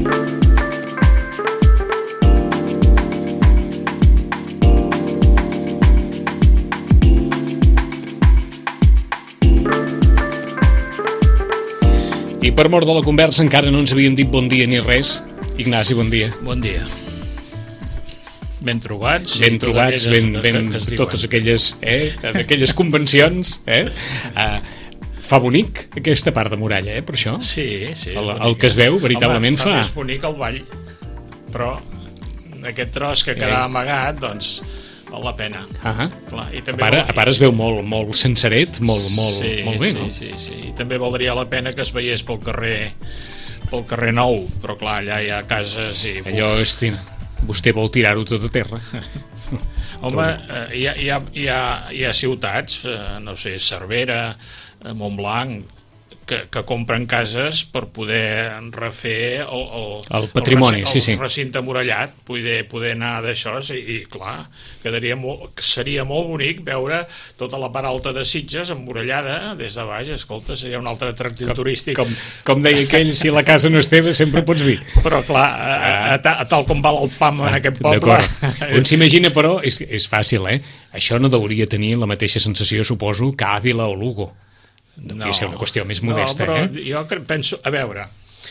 I per mort de la conversa encara no ens havíem dit bon dia ni res. Ignasi, bon dia. Bon dia. Ben trobats. Ben trobats, totes aquelles convencions. Fa bonic aquesta part de muralla, per això. Sí. El que es veu, veritablement, fa més bonic el ball. Però aquest tros que quedava amagat, doncs val la pena. Clar, i també a part es veu molt senseret, molt bé, no? Sí. I també valdria la pena que es veiés pel carrer Nou, però clar, allà hi ha cases i... Allò és... Vostè vol tirar-ho tot a terra. Home, hi ha ciutats, no sé, Cervera, Montblanc, que compren cases per poder refer el patrimoni, el recinte murallat, poder anar d'això, i clar, seria molt bonic veure tota la part alta de Sitges emmurallada des de baix. Escolta, seria un altre atractiu turístic. Com deia aquell, si la casa no és teva sempre pots dir. Però clar, tal com val el pam en aquest poble... D'acord. On s'imagina, però, és fàcil, això no hauria tenir la mateixa sensació, suposo, que Àvila o Lugo. Devia ser una qüestió més modesta. No, però jo penso, a veure,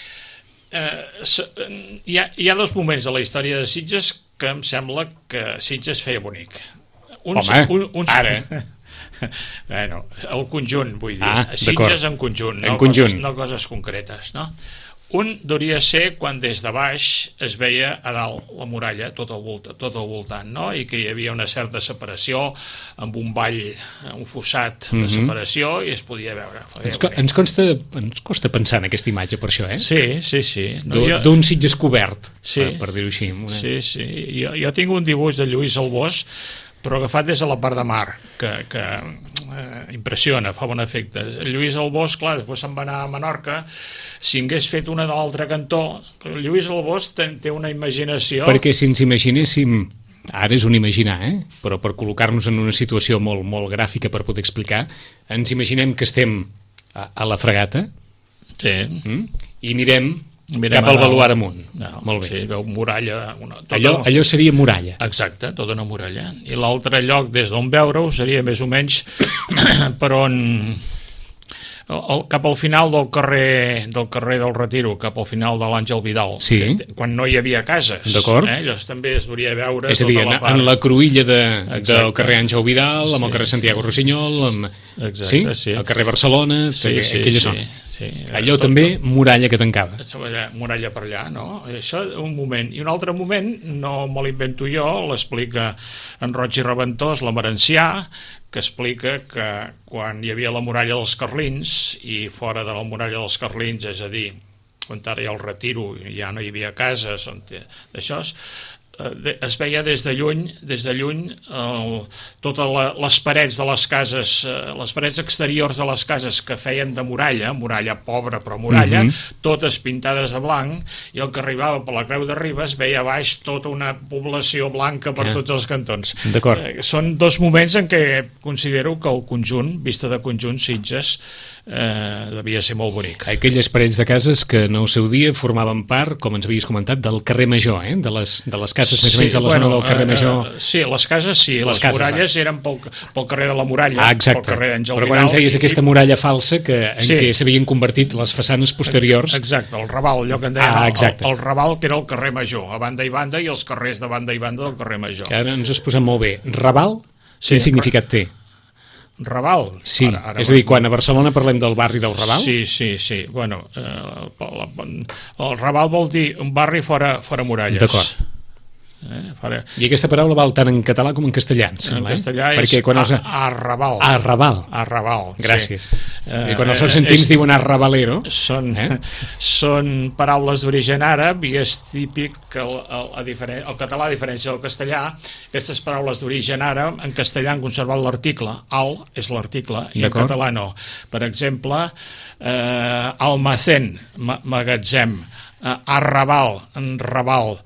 hi ha dos moments de la història de Sitges que em sembla que Sitges feia bonic. Ara. Bueno, el conjunt, vull dir, Sitges en conjunt, no coses concretes, no? Un hauria ser quan des de baix es veia a dalt la muralla, tot al voltant, no? I que hi havia una certa separació amb un vall, un fossat de separació, i es podia veure. Ens costa pensar en aquesta imatge per això, Sí. D'un Sitges cobert, per dir-ho així. Sí. Jo tinc un dibuix de Lluís Albós, però agafat des de la part de mar, que impressiona, fa bon efecte. Lluís Albós, clar, després se'n va anar a Menorca. Si hagués fet una de l'altre cantó, Lluís Albós té una imaginació... Perquè si ens imaginéssim, ara és un imaginar, però per col·locar-nos en una situació molt gràfica per poder explicar, ens imaginem que estem a la fregata i mirem cap al baluard amunt. Molt bé. Sí, veu muralla. Allò seria muralla. Exacte, tota una muralla. I l'altre lloc des d'on veure-ho seria més o menys per on... cap al final del carrer del Retiro, cap al final de l'Àngel Vidal, quan no hi havia cases. D'acord. Llavors també es hauria de veure és a dir, en la cruïlla del carrer Àngel Vidal, amb el carrer Santiago Rossinyol, el carrer Barcelona, aquella zona. Allò també, muralla que tancava. Muralla per allà, no? Això un moment. I un altre moment, no me l'invento jo, l'explica en Roig i Reventós, la Merencià, que explica que quan hi havia la muralla dels Carlins, i fora de la muralla dels Carlins, és a dir, on ara hi ha el Retiro, ja no hi havia cases, d'això, es veia des de lluny totes les parets de les cases, les parets exteriors de les cases que feien de muralla pobra però muralla, totes pintades de blanc, i el que arribava per la Creu de Ribes veia a baix tota una població blanca per tots els cantons. Són dos moments en què considero que el conjunt, vista de conjunt, Sitges, devia ser molt bonic. Aquelles parets de cases que en el seu dia formaven part, com ens havies comentat, del carrer Major, de les cases més o menys de la zona del carrer Major. Sí, les cases sí, les muralles eren pel carrer de la Muralla, pel carrer d'Àngel Vidal. Però quan ens deies aquesta muralla falsa en què s'havien convertit les façanes posteriors... Exacte, el Raval, allò que en deien el Raval, que era el carrer Major, a banda i banda, i els carrers de banda i banda del carrer Major. Ara ens has posat molt bé. Raval, quin significat té? Raval? Sí, és a dir, quan a Barcelona parlem del barri del Raval? Sí. Bueno, el Raval vol dir un barri fora muralles. D'acord. I aquesta paraula val tant en català com en castellà, en castellà és arrabal. Arrabal, gràcies. I quan els argentins diuen arrabalero... Són paraules d'origen àrab, i és típic que el català, a diferència del castellà, aquestes paraules d'origen àrab, en castellà han conservat l'article, al és l'article, i en català no. Per exemple, almacén, magatzem, arrabal, raval,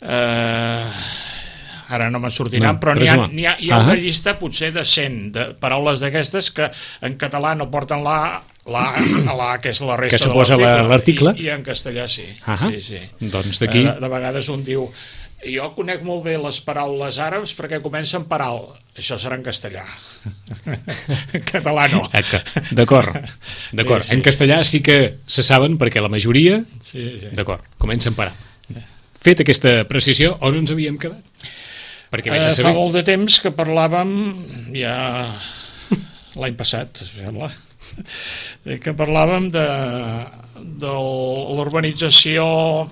ara no me'n sortiran, però n'hi ha una llista potser de 100 de paraules d'aquestes que en català no porten la La, que és la resta que suposa de l'article. I en castellà sí. Sí. Doncs d'aquí... De vegades un diu, jo conec molt bé les paraules àrabs perquè comencen per alt. Això serà en castellà. En català no. D'acord. Sí. En castellà sí que se saben perquè la majoria... Sí. D'acord, comencen per alt. Fet aquesta precisió, on ens havíem quedat? Perquè fa molt de temps que parlàvem, ja l'any passat, es sembla, que parlàvem de l'urbanització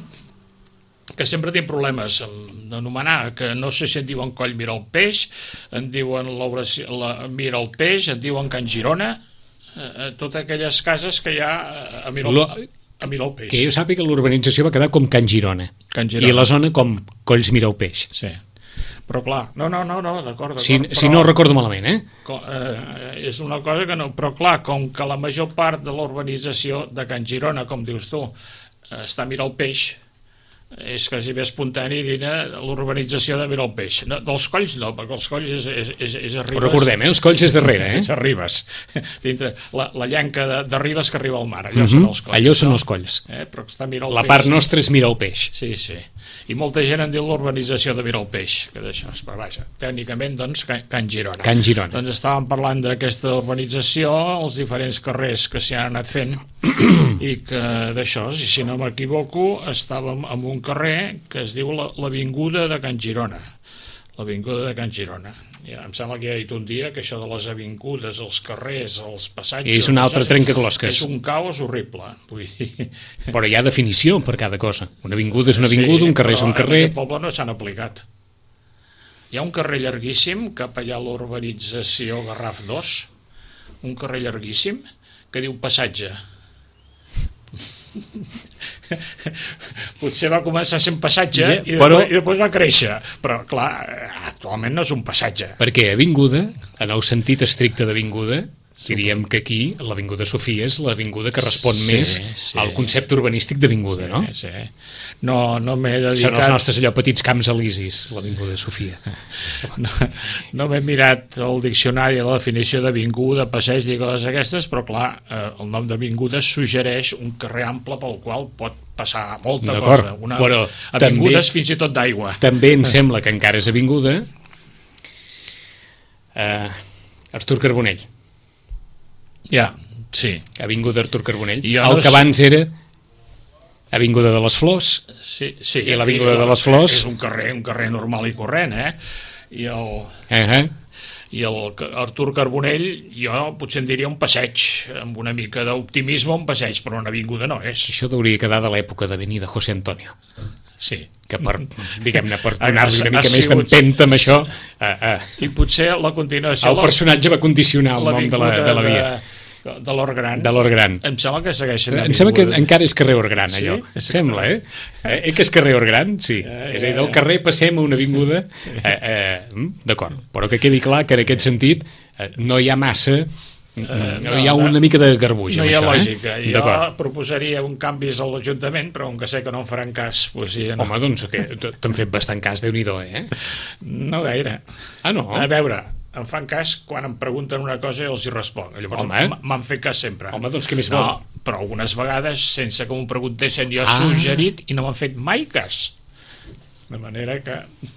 que sempre té problemes d'anomenar, que no sé si en diuen Coll Mira el Peix, en diuen Mira el Peix, en diuen Can Girona, totes aquelles cases que hi ha a Mira el Peix. Que jo sàpiga que l'urbanització va quedar com Can Girona. I la zona com Colls Mira el Peix. Sí. Però clar, no, d'acord. Si no recordo malament, és una cosa que no... Però clar, com que la major part de l'urbanització de Can Girona, com dius tu, està a Mira el Peix, és quasi bé espontani dir l'urbanització de Mira el Peix. No, dels Colls no, perquè els Colls és a Ribes. Ho recordem, els Colls és darrere, És a Ribes. Dintre la llenca de Ribes que arriba al mar, allò són els Colls. Allò són els Colls. Però està Mira el Peix. La part nostra és Mira el Peix. Sí. I molta gent en diu l'urbanització de Mira el Peix, que d'això, però vaja, tècnicament, doncs, Can Girona. Can Girona. Doncs estàvem parlant d'aquesta urbanització, els diferents carrers que s'hi han anat fent, i que d'això, si no m'equivoco, estàvem en un carrer que es diu l'Avinguda de Can Girona. L'Avinguda de Can Girona. Ja, em sembla que ja he dit un dia que això de les avingudes, els carrers, els passatges... És un altre trencaclosques. És un caos horrible, vull dir... Però hi ha definició per cada cosa. Una avinguda és una avinguda, un carrer és un carrer... Sí, però en aquest poble no s'han aplicat. Hi ha un carrer llarguíssim, cap allà a l'urbanització Garraf 2, un carrer llarguíssim, que diu Passatge. Potser va començar sent passatge i després va créixer, però clar, actualment no és un passatge. Perquè avinguda, en el sentit estricte d'avinguda, diríem que aquí l'avinguda Sofia és l'avinguda que respon més al concepte urbanístic d'avinguda, no? Sí. No m'he dedicat... Són els nostres allò petits camps elisis, l'avinguda Sofia. No m'he mirat el diccionari, la definició d'avinguda, passeig i coses aquestes, però clar, el nom d'avinguda suggereix un carrer ample pel qual pot passar molta cosa. Avingudes fins i tot d'aigua. També em sembla que encara és avinguda Artur Carbonell. Ja, sí. Avinguda Artur Carbonell. El que abans era Avinguda de les Flors. Sí. I l'Avinguda de les Flors... És un carrer normal i corrent, I el Artur Carbonell, jo potser en diria un passeig, amb una mica d'optimisme, un passeig, però una avinguda no és. Això hauria quedar de l'època d'Avenida José Antonio. Sí. Que diguem-ne, per donar-li una mica més d'empenta amb això... I potser la continuació... El personatge va condicionar el nom de la via. De l'Hort Gran. Em sembla que segueixen... Em sembla que encara és carrer Hort Gran, allò. Sí? Sembla, que és carrer Hort Gran? Sí. És a dir, del carrer passem a una avinguda. D'acord. Però que quedi clar que en aquest sentit no hi ha massa... No hi ha una mica de garbuix. No hi ha lògica. Jo proposaria un canvis a l'Ajuntament, però com que sé que no en faran cas... Home, doncs t'han fet bastant cas, Déu-n'hi-do, No gaire. Ah, no? A veure... Em fan cas quan em pregunten una cosa i els hi responc. Llavors m'han fet cas sempre. Home, doncs què més vol? No, però algunes vegades, sense que m'ho preguntessin, jo he suggerit i no m'han fet mai cas. De manera que...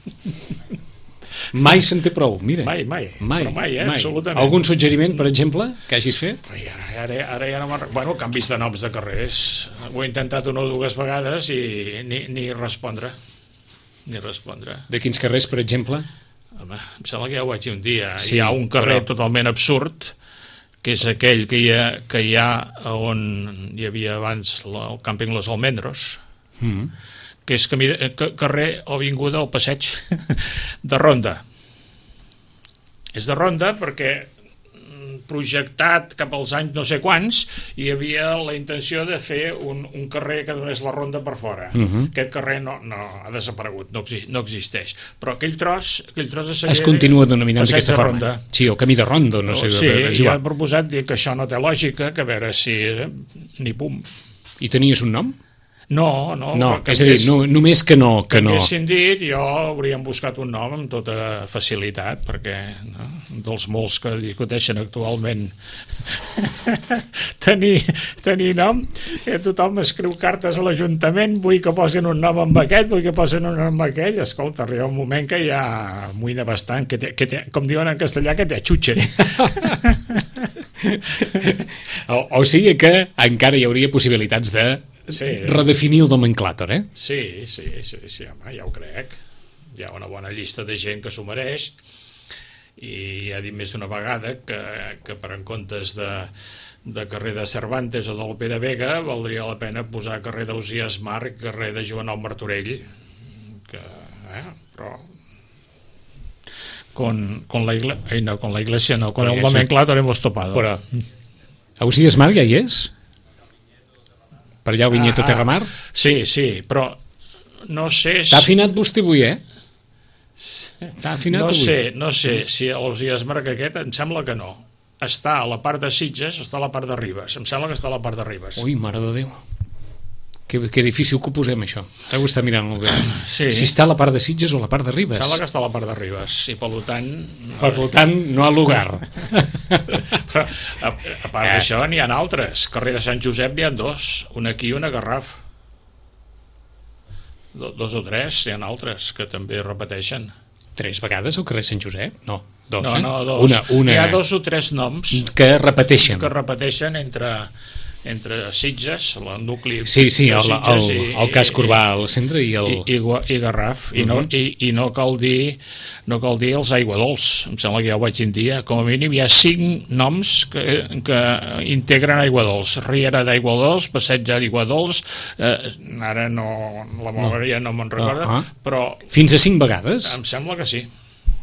Mai se'n té prou, mira. Mai. Però mai, absolutament. Algun suggeriment, per exemple, que hagis fet? Ara ja no me'n... Bueno, canvis de noms de carrers. Ho he intentat una o dues vegades i ni respondre. De quins carrers, per exemple? Home, em sembla que ja ho vaig dir un dia. Hi ha un carrer totalment absurd, que és aquell que hi ha on hi havia abans el càmping Los Almendros, que és carrer o avinguda o passeig de Ronda. És de Ronda perquè projectat cap als anys no sé quants hi havia la intenció de fer un carrer que donés la ronda per fora. Aquest carrer no ha desaparegut, no existeix, però aquell tros de seguida es continua denominant d'aquesta forma. Sí, o camí de ronda, no sé. Sí, jo he proposat dir que això no té lògica, que a veure si ni pum. I tenies un nom? No, és a dir, només que no. Haguessin dit, jo hauríem buscat un nom amb tota facilitat, perquè dels molts que discuteixen actualment tenir nom, tothom escriu cartes a l'Ajuntament, vull que posin un nom amb aquest, vull que posin un nom amb aquell. Escolta, arriba un moment que ja amoïna bastant, com diuen en castellà, que te axutxe. O sigui que encara hi hauria possibilitats de redefinir el nomenclàtor, eh? Sí, home, ja ho crec. Hi ha una bona llista de gent que s'ho mereix, i ha dit més d'una vegada que per en comptes de carrer de Cervantes o de Lope de Vega valdria la pena posar carrer d'Ausiàs Marc, carrer de Joanol Martorell, però con la iglesia no, con el nomenclátor hemos topado. Però Ausiàs Marc ja hi és? Per allà al Vinyeto Terramar? Sí, però no sé si... T'ha afinat vostè avui, eh? T'ha afinat avui. No sé si l'Ausiàs Marc aquest, em sembla que no. Està a la part de Sitges, està a la part de Ribes. Em sembla que està a la part de Ribes. Ui, mare de Déu. Que difícil que ho posem, això. Ho està mirant el Albert. Sí. Si està a la part de Sitges o a la part de Ribes. Sembla que està a la part de Ribes, i per tant no al lugar. Però, a part d'això, n'hi ha altres. Carrer de Sant Josep n'hi ha dos, un aquí i un a Garraf. Dos o tres, n'hi ha altres que també repeteixen. 3 vegades al carrer Sant Josep? No, 2, no, dos. N'hi ha 2 o 3 noms que repeteixen entre Sitges, el nucli sí, de Sitges el casc urbà al centre i Garraf, i no cal dir els Aiguadols. Em sembla que ja ho vaig dir, com a mínim hi ha 5 noms que integren Aiguadols: Riera d'Aiguadols, Passeig d'Aiguadols, ara no, la memòria no me'n recorda, però fins a 5 vegades? Em sembla que sí.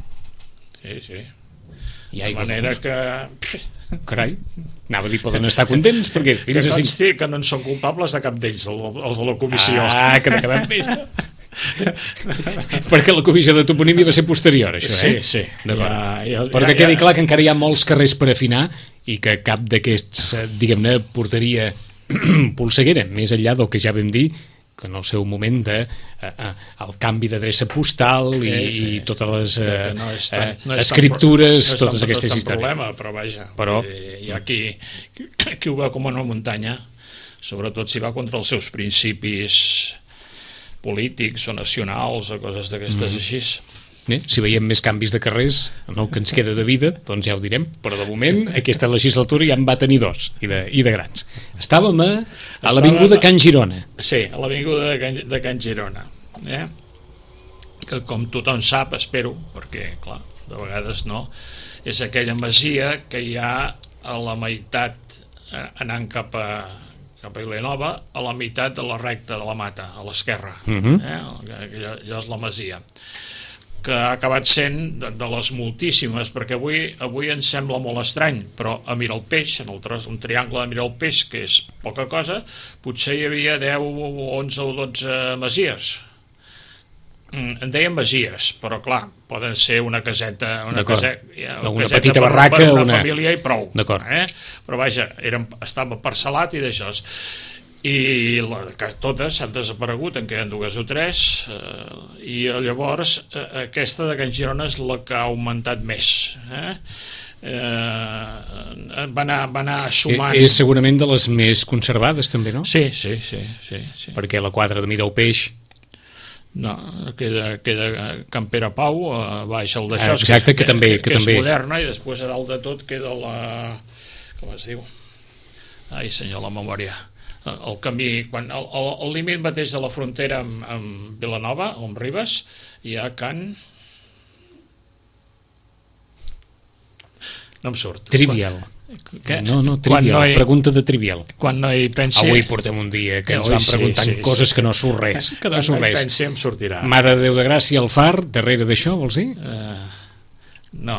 De manera que... Carai, anava a dir, poden estar contents, perquè fins a 5... que no en són culpables de cap d'ells, els de la comissió. Que n'ha quedat més. Perquè la comissió de toponímia va ser posterior, això, eh? Sí. Però que quedi clar que encara hi ha molts carrers per afinar i que cap d'aquests, diguem-ne, portaria polseguera, més enllà del que ja vam dir, que en el seu moment el canvi d'adreça postal i totes les escriptures, totes aquestes històries. Però vaja, hi ha qui ho veu com una muntanya, sobretot si va contra els seus principis polítics o nacionals o coses d'aquestes així. Si veiem més canvis de carrers en el que ens queda de vida, doncs ja ho direm, però de moment aquesta legislatura ja en va tenir 2 i de grans. Estàvem a l'avinguda Can Girona. Sí, a l'avinguda de Can Girona, que com tothom sap, espero, perquè clar, de vegades no, és aquella masia que hi ha a la meitat, anant cap a Vilanova, a la meitat de la recta de la Mata, a l'esquerra. Allò és la masia, que ha acabat sent de les moltíssimes, perquè avui ens sembla molt estrany, però a Miralpeix, en un triangle de Miralpeix, que és poca cosa, potser hi havia 10, 11 o 12 masies. En deien masies, però clar, poden ser una caseta, una petita barraca, per una família i prou. Però vaja, estava parcel·lat i d'això. I totes s'han desaparegut, en queden 2 o 3, i llavors aquesta de Can Girona és la que ha augmentat més. Va anar sumant. És segurament de les més conservades també, no? Sí. Perquè la 4 de Miralpeix no, queda Can Pere Pau a baix el d'això, que també és moderna, i després a dalt de tot queda la... com es diu? Ai senyor, la memòria. El camí, el límit mateix de la frontera amb Vilanova o amb Ribes, hi ha Can... no em surt. Trivial. No, trivial, pregunta de trivial. Quan no hi pensi... Avui portem un dia que ens van preguntant coses que no surt res. Que no surt res. Pensi em sortirà. Mare de Déu de Gràcia, el Far, darrere d'això, vols dir? No.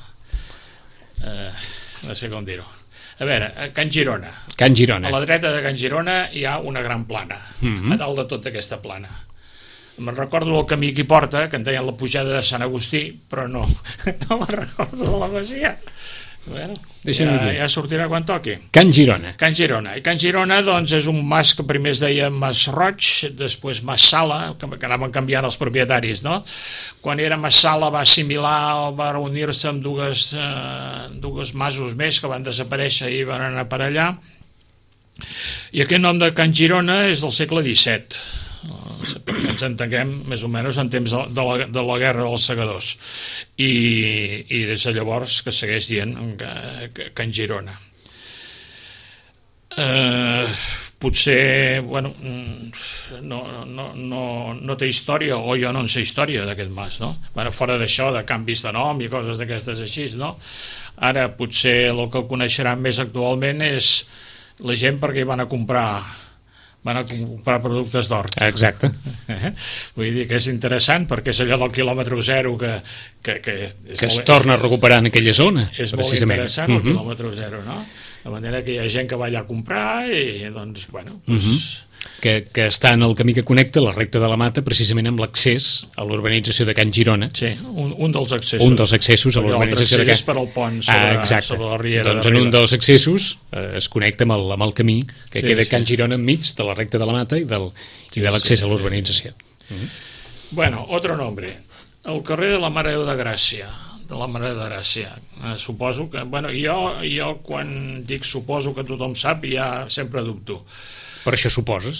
No sé com dir-ho. A veure, Can Girona. A la dreta de Can Girona hi ha una gran plana, a dalt de tota aquesta plana. Me'n recordo el camí que hi porta, que en deien la pujada de Sant Agustí, però no me'n recordo de la masia. Bueno, ja sortirà quan toqui. Can Girona. Can Girona. I Can Girona, doncs, és un mas que primer es deia Mas Roig, després Mas Sala, que anaven canviant els propietaris, no? Quan era Mas Sala va assimilar, va reunir-se amb dues masos més que van desaparèixer i van anar per allà. I aquest nom de Can Girona és del segle XVII. Ens entenguem més o menys en temps de la Guerra dels Segadors i des de llavors que segueix dient Can Girona. Potser no té història, o jo no en sé història d'aquest mas, no? Fora d'això, de canvis de nom i coses d'aquestes així, no? Ara potser el que coneixeran més actualment és la gent perquè hi van a comprar productes d'hort. Exacte. Vull dir que és interessant perquè és allò del quilòmetre zero que es torna a recuperar en aquella zona. És molt interessant el quilòmetre zero, no? De manera que hi ha gent que va allà a comprar i doncs, bueno... Que està en el camí que connecta la recta de la Mata precisament amb l'accés a l'urbanització de Can Girona. Sí, un dels accessos. Un dels accessos a l'urbanització de Can... L'altre és per al pont sobre la riera. Doncs en un dels accessos es connecta amb el camí que queda Can Girona enmig de la recta de la Mata i de l'accés a l'urbanització. Bueno, otro nombre. El carrer de la Mare de Gràcia. Suposo que... Bueno, jo quan dic suposo que tothom sap ja sempre dubto. Per això suposes?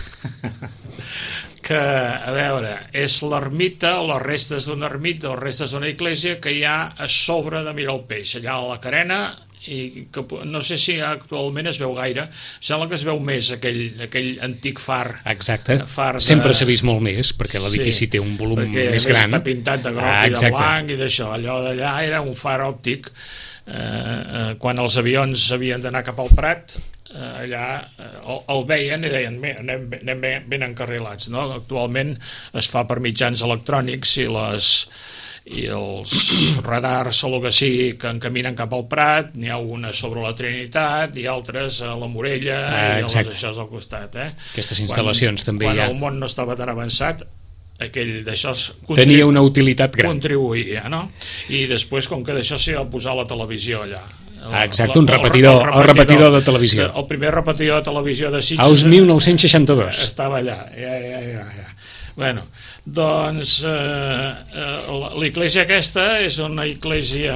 Que, a veure, és l'ermita, les restes d'una ermita o restes d'una església que hi ha a sobre de Miralpeix, allà a la Carena, i que no sé si actualment es veu gaire, sembla que es veu més aquell antic far. Exacte, sempre s'ha vist molt més, perquè l'edifici té un volum més gran. Perquè està pintat de groc i de blanc i d'això, allò d'allà era un far òptic, quan els avions havien d'anar cap al Prat, allà el veien i deien anem ben encarrilats, no? Actualment es fa per mitjans electrònics i els radars o el que sigui que encaminen cap al Prat, n'hi ha una sobre la Trinitat i altres a la Morella i això al costat. Aquestes instal·lacions també hi ha. Quan el món no estava tan avançat, aquell d'això tenia una utilitat gran. Contribuïa, no? I després, com que d'això s'hi va posar la televisió allà. Exacte, el repetidor de televisió. El primer repetidor de televisió de Sitges... Als 1962. Estava allà, ja. Bueno, doncs l'església aquesta és una església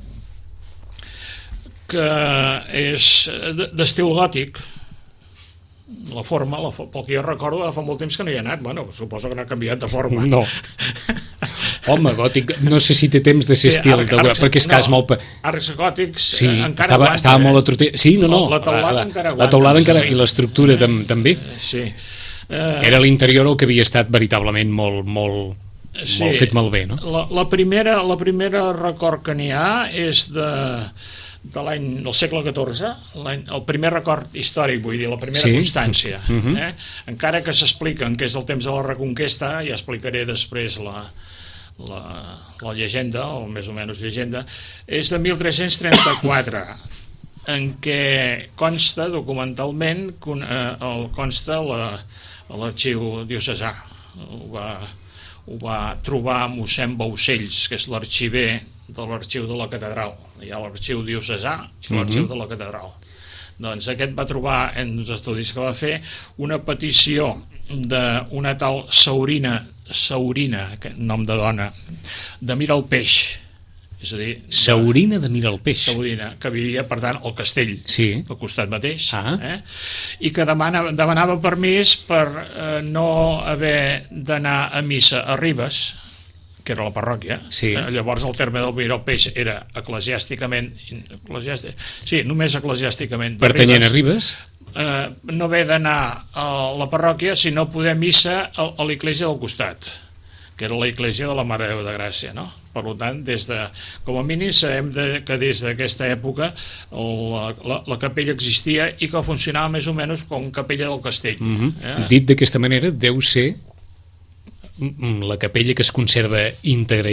que és d'estil gòtic. La forma, pel que jo recordo, fa molt temps que no hi ha anat. Bueno, suposo que no ha canviat de forma. No. Home, gòtic, no sé si té temps de ser estil, perquè és que és molt... Arcs gòtics encara aguanten. Estava molt atrotet. Sí, no. La teulada encara aguanta. La teulada encara, i l'estructura també. Sí. Era l'interior el que havia estat veritablement molt fet malbé, no? La primera record que n'hi ha és del segle XIV, el primer record històric, vull dir, la primera constància. Encara que s'expliquen que és del temps de la Reconquesta, ja explicaré després la llegenda, o més o menys llegenda, és de 1334, en què consta documentalment, consta l'arxiu diocesà. Ho va trobar mossèn Baucells, que és l'arxiver de l'arxiu de la catedral. Hi ha l'arxiu diocesà i l'arxiu de la catedral. Doncs aquest va trobar, en els estudis que va fer, una petició d'una tal Saurina, nom de dona, de Miralpeix. És a dir... Saurina de Miralpeix. Saurina, que vivia, per tant, al castell, al costat mateix, i que demanava permís per no haver d'anar a missa a Ribes, que era la parròquia. Llavors el terme del Miralpeix era eclesiàsticament, només eclesiàsticament pertanyent a Ribes, no haver d'anar a la parròquia sinó poder missa a l'església del costat, que era l'església de la Mare de Gràcia, no? Per tant, com a mínim sabem que des d'aquesta època la capella existia i que funcionava més o menys com capella del castell. Dit d'aquesta manera, deu ser la capella que es conserva íntegra,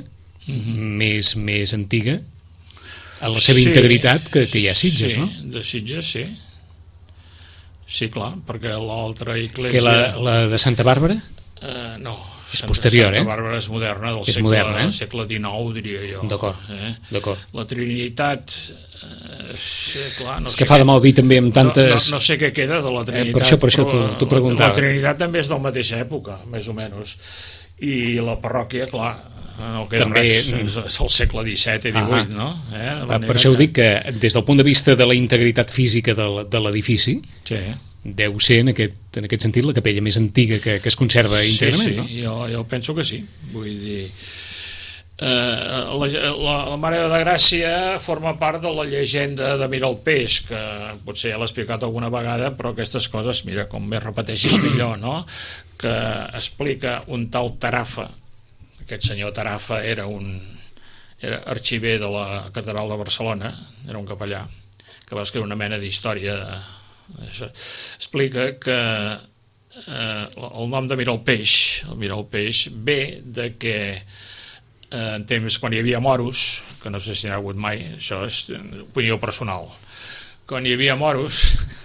més antiga, a la seva integritat que hi ha a Sitges, no? De Sitges, sí. Sí, clar, perquè l'altra església... La de Santa Bàrbara? No, És posterior, Santa Bàrbara és moderna, del segle XIX, diria jo. D'acord. La Trinitat... clar, és que fa de mal dir també amb tantes... No sé què queda de la Trinitat. Per això t'ho preguntava. La Trinitat també és de la mateixa època, més o menys. I la parròquia, clar, no queda també... res, és el segle XVII i XVIII, no? Per això ho dic, que des del punt de vista de la integritat física de l'edifici, deu ser, en aquest sentit, la capella més antiga que es conserva íntegrament, no? Sí, jo penso que sí. Vull dir... la Mare de Gràcia forma part de la llegenda de Miralpeix, que potser ja l'he explicat alguna vegada, però aquestes coses, mira, com més repeteixis millor, no? Que explica un tal Tarafa. Aquest senyor Tarafa era arxiver de la catedral de Barcelona, era un capellà que va escriure una mena d'història. Explica que el nom de Miralpeix ve de que en temps quan hi havia moros, que no sé si n'hi ha hagut mai, això és opinió personal, quan hi havia moros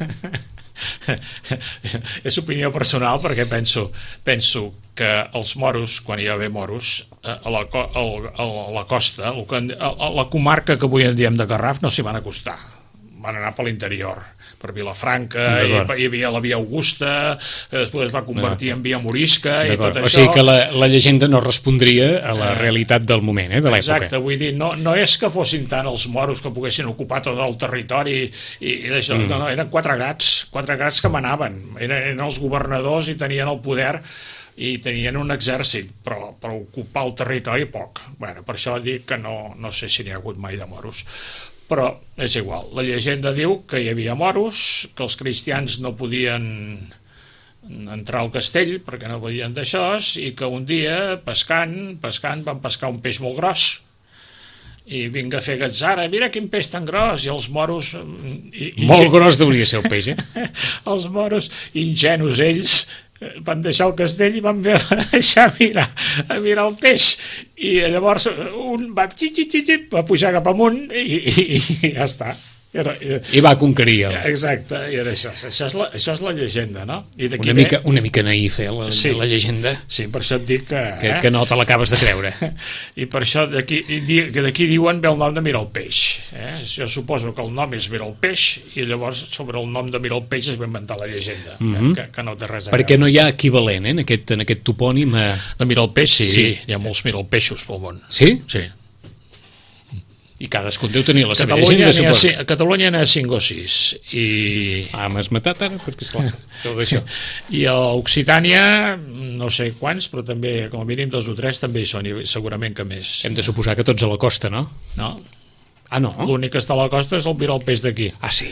és opinió personal perquè penso que els moros, quan hi va haver moros a la costa, a la comarca que avui en diem de Garraf, no s'hi van acostar, van anar per l'interior, per Vilafranca, hi havia la via Augusta, que després es va convertir en via Morisca i tot això. O sigui que la llegenda no respondria a la realitat del moment, de l'època. Exacte, vull dir, no és que fossin tant els moros que poguessin ocupar tot el territori i d'això, no, eren quatre gats que manaven, eren els governadors i tenien el poder i tenien un exèrcit, però per ocupar el territori poc. Bueno, per això dic que no sé si n'hi ha hagut mai de moros. Però és igual, la llegenda diu que hi havia moros, que els cristians no podien entrar al castell perquè no podien d'això, i que un dia pescant van pescar un peix molt gros i vinga a fer gatzara, mira quin peix tan gros, i els moros molt gros deuria ser el peix, els moros ingenus ells van deixar el castell i van deixar a mirar el peix, i llavors un va pujar cap amunt i ja està. I va conquerir exacte, i era això és la llegenda, no? I una mica naïf, la llegenda. Sí, per això et dic que no te l'acabes de creure. I per això d'aquí diuen ve el nom de Miralpeix. Jo suposo que el nom és Miralpeix i llavors sobre el nom de Miralpeix es va inventar la llegenda, que no té res a veure. Perquè no hi ha equivalent en aquest topònim de Miralpeix, sí, hi ha molts Miralpeixos pel món. Sí? Sí. I cadascun deu tenir la seva llegenda, suposo. A Catalunya n'hi ha 5 o 6. M'has matat ara, perquè esclar, d'això. I a Occitània, no sé quants, però també, com a mínim 2 o 3 també hi són, i segurament que més. Hem de suposar que tots a la costa, no? No. No? L'únic que està a la costa és el Miralpeix d'aquí. Sí?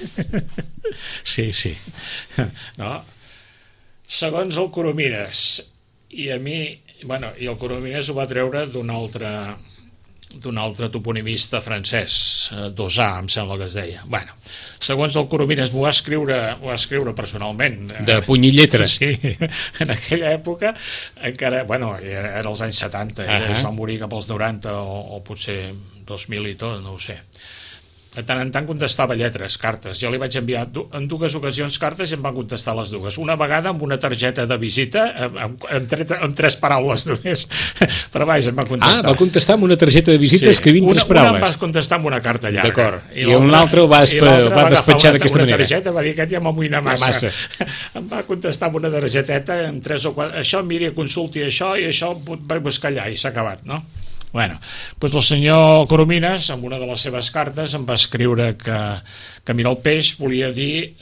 Sí. No. Segons el Coromines, i el Coromines ho va treure d'un altre toponimista francès, Dosà, em sembla que es deia. Segons el Coromines, m'ho va escriure personalment. De puny i lletra. Sí, en aquella època encara, era els anys 70, es va morir cap als 90 o potser 2000 i tot, no ho sé. De tant en tant contestava lletres, cartes. Jo li vaig enviar en 2 ocasions cartes i em van contestar les 2. Una vegada amb una targeta de visita, amb 3 paraules només. Però vaja, em va contestar. Va contestar amb una targeta de visita escrivint 3 paraules. Una em va contestar amb una carta llarga. D'acord. I un altre va despatxar d'aquesta manera. Una targeta va dir aquest ja m'amoïna massa. Em va contestar amb una targeteta amb 3 o 4. Això, miri, consulti això i això va buscar allà i s'ha acabat, no? Doncs el senyor Coromines, en una de les seves cartes, em va escriure que Miralpeix volia dir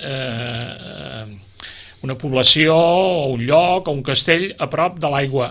una població o un lloc o un castell a prop de l'aigua.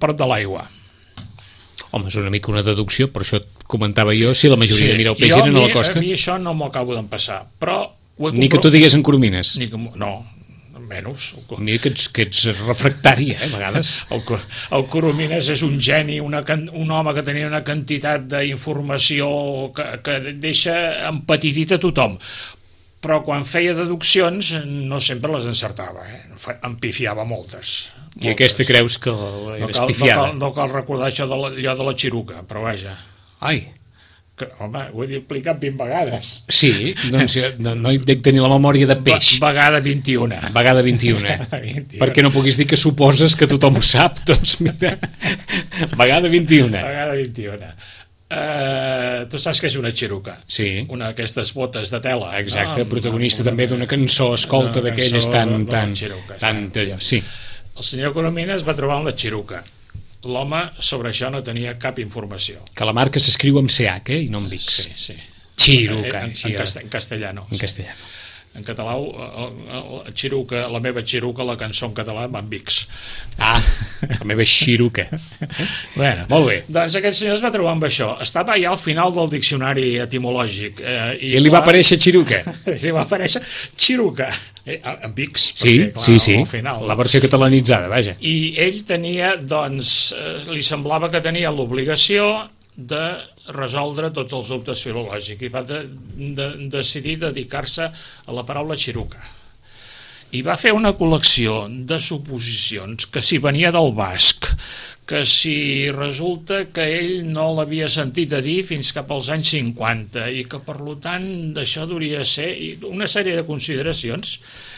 Home, és una mica una deducció, per això et comentava jo si la majoria de Miralpeix eren a la costa. A mi això no m'ho acabo d'empassar, però... Ni que tu digués en Coromines. No, menys. Mira que ets refractari, a vegades. El Coromines és un geni, un home que tenia una quantitat d'informació que deixa empetitit a tothom, però quan feia deduccions no sempre les encertava, en pifiava moltes. I aquesta creus que era espifiada? No cal recordar això de la xiruca, però vaja. Ai, Home, ho he explicat 20 vegades. Sí, doncs no hi dec tenir la memòria de peix. Vegada 21. Vegada 21. Perquè no puguis dir que suposes que tothom ho sap. Doncs mira, vegada 21. Vegada 21. Tu saps que és una xiruca? Sí. Una d'aquestes botes de tela. Exacte, protagonista també d'una cançó, escolta, d'aquelles tan allò, sí. El senyor Coromines va trobar la xiruca. L'home sobre això no tenia cap informació. Que la marca s'escriu amb CH, i no amb X. Sí. Xiruca. En castellano. En castellano. En català, xiruca, la meva xiruca, la cançó en català va amb X. Ah, la meva xiruca. Bueno, molt bé. Doncs aquest senyor es va trobar amb això. Estava ja al final del diccionari etimològic. I li va aparèixer xiruca. Li va aparèixer xiruca. Amb X. Sí, perquè, sí. Al final, la versió catalanitzada, vaja. I ell tenia, doncs, li semblava que tenia l'obligació de resoldre tots els dubtes filològics i va decidir dedicar-se a la paraula xiruca. I va fer una col·lecció de suposicions, que si venia del basc, que si resulta que ell no l'havia sentit a dir fins cap als anys 50 i que per tant d'això hauria de ser una sèrie de consideracions.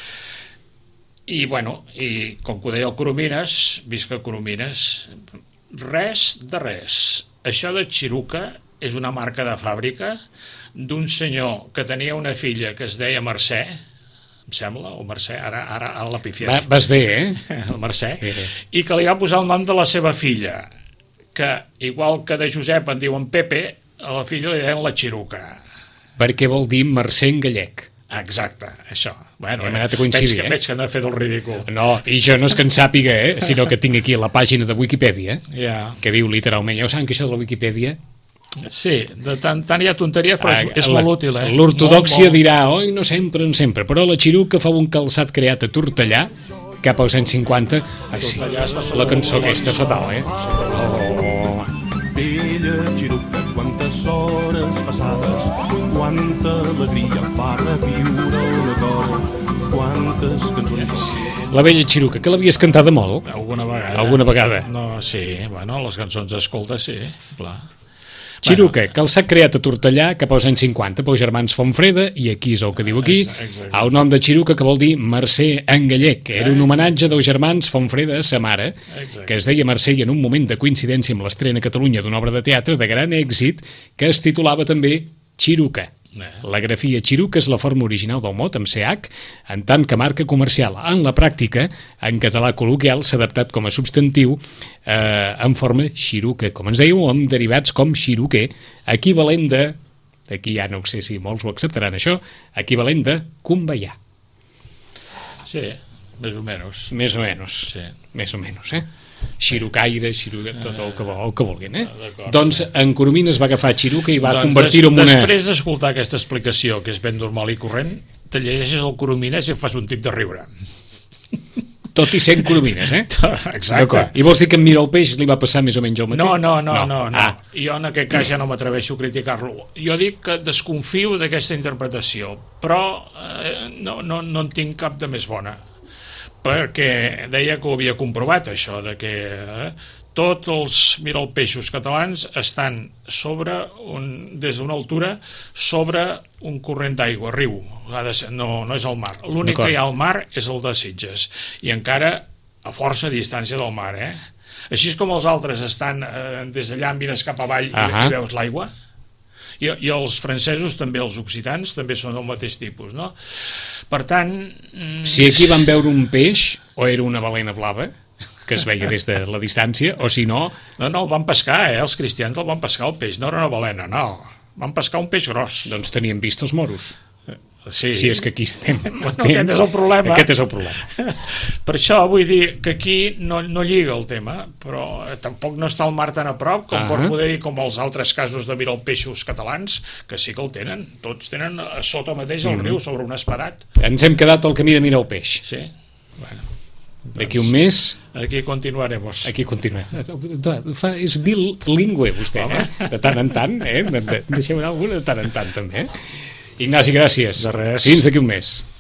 I bueno, i com que ho deia el Coromines, visca Coromines, res de res. Això de xiruca és una marca de fàbrica d'un senyor que tenia una filla que es deia Mercè, em sembla, o Mercè, ara l'ha pifiat. Vas bé, El Mercè. I que li va posar el nom de la seva filla, que igual que de Josep en diuen Pepe, a la filla li deien la xiruca. Perquè vol dir Mercè en gallec. Exacte, això. Bueno, hem anat a coincidir, veig que no he fet el ridícul. No, i jo no és que en sàpiga, sinó que tinc aquí la pàgina de Wikipedia, que diu literalment, ja ho saben que això de la Wikipedia... Sí, de tant hi ha tonteries, però és molt útil. L'ortodòxia dirà, oi, no sempre, però la xiruca fa un calçat creat a Tortellà cap als anys 50. Ai, sí, la cançó aquesta fatal, Bella xiruca, quantes hores passades, quanta alegria fa reviure una cosa, quantes cançons... La vella xiruca, que l'havies cantada molt? Alguna vegada. No, sí, bueno, les cançons d'escolta, sí, clar. Xiruca, calçat creat a Tortellà cap als anys 50 pels germans Fontfreda, i aquí és el que diu aquí, el nom de xiruca que vol dir Mercè en gallec, era un homenatge dels germans Fontfreda a sa mare, que es deia Mercè, i en un moment de coincidència amb l'estrena a Catalunya d'una obra de teatre de gran èxit que es titulava també Xiruca. La grafia xiruca és la forma original del mot amb CH en tant que marca comercial. En la pràctica, en català col·loquial, s'ha adaptat com a substantiu en forma xiruca, com ens dèieu, amb derivats com xiruquer, equivalent de, aquí ja no sé si molts ho acceptaran això, equivalent de conveiar. Sí, més o menys. Més o menys, xirucaire, tot el que vulguin, Doncs en Coromines va agafar xiruca i va convertir-ho en una... Després d'escoltar aquesta explicació, que és ben normal i corrent, te llegeixes el Coromines i fas un tip de riure. Tot i sent Coromines, Exacte. I vols dir que en Mira el peix li va passar més o menys el mateix? No. Jo en aquest cas ja no m'atreveixo a criticar-lo. Jo dic que desconfio d'aquesta interpretació, però no en tinc cap de més bona. Perquè deia que ho havia comprovat, això, de que tots els miralpeixos catalans estan des d'una altura sobre un corrent d'aigua, riu, no és el mar. L'únic que hi ha al mar és el de Sitges, i encara a força distància del mar, Així és com els altres estan des d'allà, mires cap avall i veus l'aigua. I els francesos, també els occitans, també són del mateix tipus, no? Per tant... Si aquí van veure un peix, o era una balena blava, que es veia des de la distància, o si no... No, el van pescar, els cristians el van pescar, el peix, no era una balena, no. Van pescar un peix gros. Doncs tenien vist els moros. Sí. Si és que aquí estem. Aquest és el problema. Per això vull dir que aquí no lliga el tema, però tampoc no està el mar tan a prop com per poder dir com els altres casos de miralpeixos catalans, que sí que el tenen. Tots tenen a sota mateix el riu, sobre un espadat. Ens hem quedat al camí de mirar el peix. Sí, bueno. D'aquí un mes... Aquí continuarem. És bilingüe, vostè, De tant en tant, Deixeu anar alguna de tant en tant, també, Ignasi, gràcies. De res. Fins d'aquí un mes.